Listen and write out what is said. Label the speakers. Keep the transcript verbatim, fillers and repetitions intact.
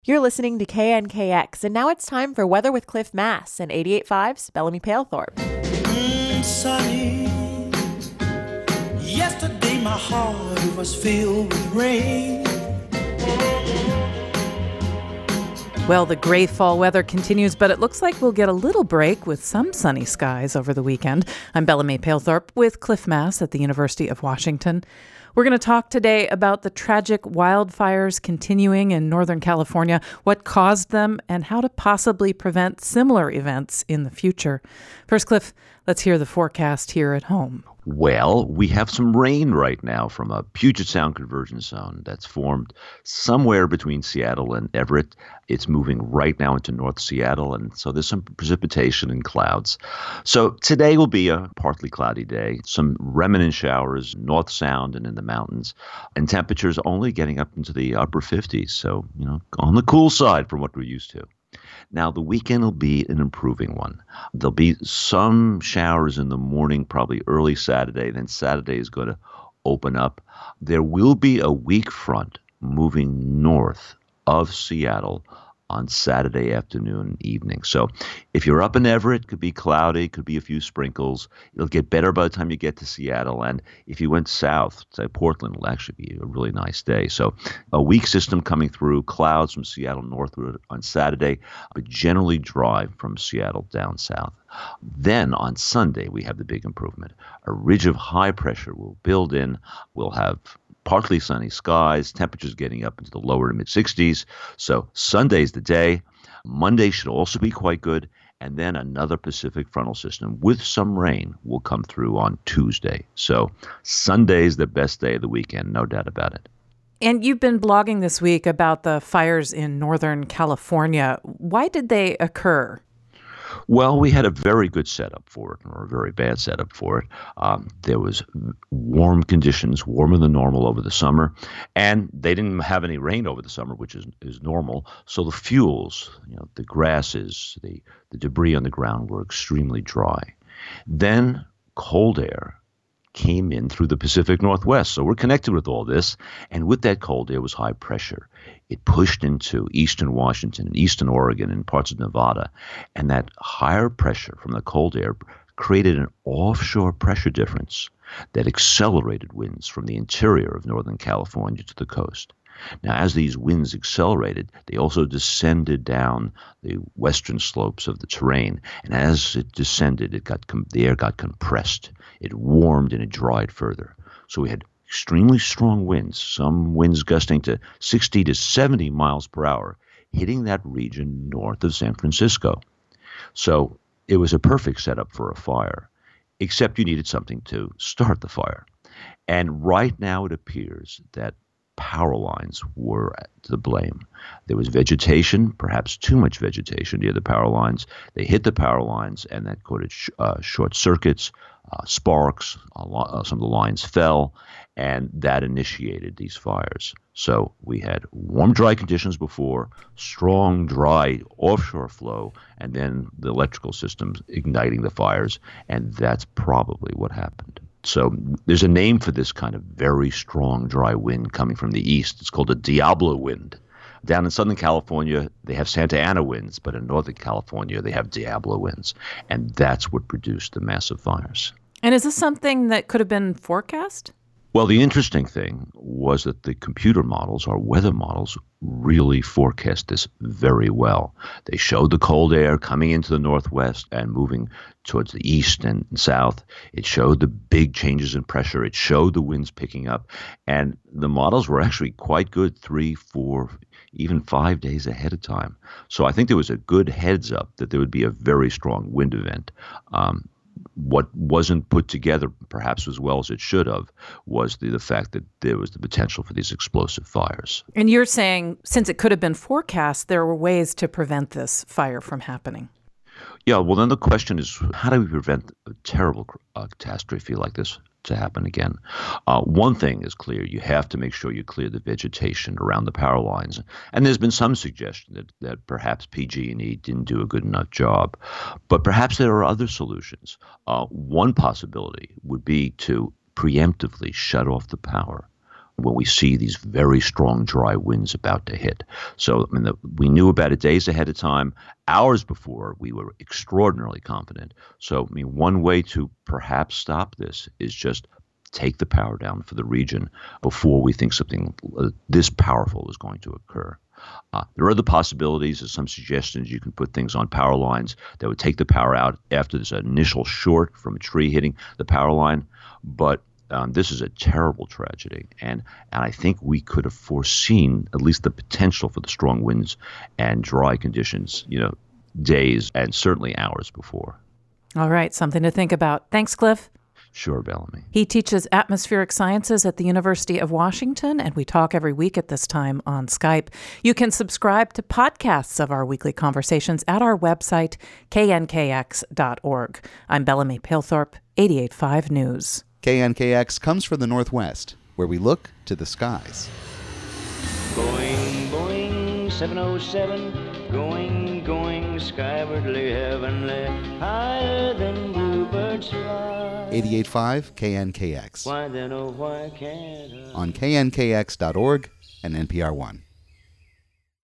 Speaker 1: You're listening to K N K X, and now it's time for Weather with Cliff Mass and eighty-eight point five's Bellamy Palethorpe.
Speaker 2: Mm, sunny. Yesterday my heart was filled with rain.
Speaker 3: Well, the gray fall weather continues, but it looks like we'll get a little break with some sunny skies over the weekend. I'm Bellamy Palethorpe with Cliff Mass at the University of Washington. We're going to talk today about the tragic wildfires continuing in Northern California, what caused them, and how to possibly prevent similar events in the future. First, Cliff, let's hear the forecast here at home.
Speaker 4: Well, we have some rain right now from a Puget Sound convergence zone that's formed somewhere between Seattle and Everett. It's moving right now into North Seattle, and so there's some precipitation and clouds. So today will be a partly cloudy day, some remnant showers, North Sound and in the mountains, and temperatures only getting up into the upper fifties. So, you know, on the cool side from what we're used to. Now, the weekend will be an improving one. There'll be some showers in the morning, probably early Saturday. Then Saturday is going to open up. There will be a weak front moving north of Seattle on Saturday afternoon and evening. So if you're up in Everett, it could be cloudy, could be a few sprinkles. It'll get better by the time you get to Seattle. And if you went south, say Portland, will actually be a really nice day. So a weak system coming through, clouds from Seattle northward on Saturday, but generally dry from Seattle down south. Then on Sunday, we have the big improvement. A ridge of high pressure will build in. We'll have partly sunny skies, temperatures getting up into the lower to mid sixties. So Sunday's the day. Monday should also be quite good. And then another Pacific frontal system with some rain will come through on Tuesday. So Sunday's the best day of the weekend, no doubt about it.
Speaker 3: And you've been blogging this week about the fires in Northern California. Why did they occur?
Speaker 4: Well, we had a very good setup for it, or a very bad setup for it. Um, there was warm conditions, warmer than normal over the summer, and they didn't have any rain over the summer, which is, is normal. So the fuels, you know, the grasses, the, the debris on the ground were extremely dry. Then cold air came in through the Pacific Northwest. So we're connected with all this. And with that cold air was high pressure. It pushed into eastern Washington and eastern Oregon and parts of Nevada. And that higher pressure from the cold air created an offshore pressure difference that accelerated winds from the interior of Northern California to the coast. Now, as these winds accelerated, they also descended down the western slopes of the terrain. And as it descended, it got com- the air got compressed. It warmed and it dried further. So we had extremely strong winds, some winds gusting to sixty to seventy miles per hour, hitting that region north of San Francisco. So it was a perfect setup for a fire, except you needed something to start the fire. And right now it appears that power lines were to blame. There was vegetation, perhaps too much vegetation near the power lines. They hit the power lines, and that caused uh, short circuits, uh, sparks. A lo- uh, some of the lines fell, and that initiated these fires. So we had warm, dry conditions before, strong, dry offshore flow, and then the electrical systems igniting the fires, and that's probably what happened. So there's a name for this kind of very strong, dry wind coming from the east. It's called a Diablo wind. Down in Southern California, they have Santa Ana winds, but in Northern California, they have Diablo winds. And that's what produced the massive fires.
Speaker 3: And is this something that could have been forecast?
Speaker 4: Well, the interesting thing was that the computer models, our weather models, really forecast this very well. They showed the cold air coming into the northwest and moving towards the east and south. It showed the big changes in pressure. It showed the winds picking up. And the models were actually quite good three, four, even five days ahead of time. So I think there was a good heads up that there would be a very strong wind event. Um, What wasn't put together, perhaps as well as it should have, was the, the fact that there was the potential for these explosive fires.
Speaker 3: And you're saying, since it could have been forecast, there were ways to prevent this fire from happening.
Speaker 4: Yeah, well, then the question is, how do we prevent a terrible uh, catastrophe like this to happen again? Uh, one thing is clear. You have to make sure you clear the vegetation around the power lines. And there's been some suggestion that, that perhaps P G and E didn't do a good enough job. But perhaps there are other solutions. Uh, one possibility would be to preemptively shut off the power when we see these very strong dry winds about to hit. So I mean, the, we knew about it days ahead of time. Hours before, we were extraordinarily confident. So I mean, one way to perhaps stop this is just take the power down for the region before we think something uh, this powerful is going to occur. Uh, there are other possibilities. There's some suggestions you can put things on power lines that would take the power out after this initial short from a tree hitting the power line. But um, this is a terrible tragedy. And, and I think we could have foreseen at least the potential for the strong winds and dry conditions, you know, days and certainly hours before.
Speaker 3: All right. Something to think about. Thanks, Cliff.
Speaker 4: Sure, Bellamy.
Speaker 3: He teaches atmospheric sciences at the University of Washington, and we talk every week at this time on Skype. You can subscribe to podcasts of our weekly conversations at our website, K N K X dot org. I'm Bellamy Palethorpe, eighty-eight point five News.
Speaker 5: K N K X comes from the Northwest, where we look to the skies.
Speaker 6: Going, Boeing seven oh seven, going, going skywardly, heavenly, higher than bluebirds fly.
Speaker 5: eighty-eight point five K N K X.
Speaker 6: Why then, oh, why can't I?
Speaker 5: On K N K X dot org and N P R One.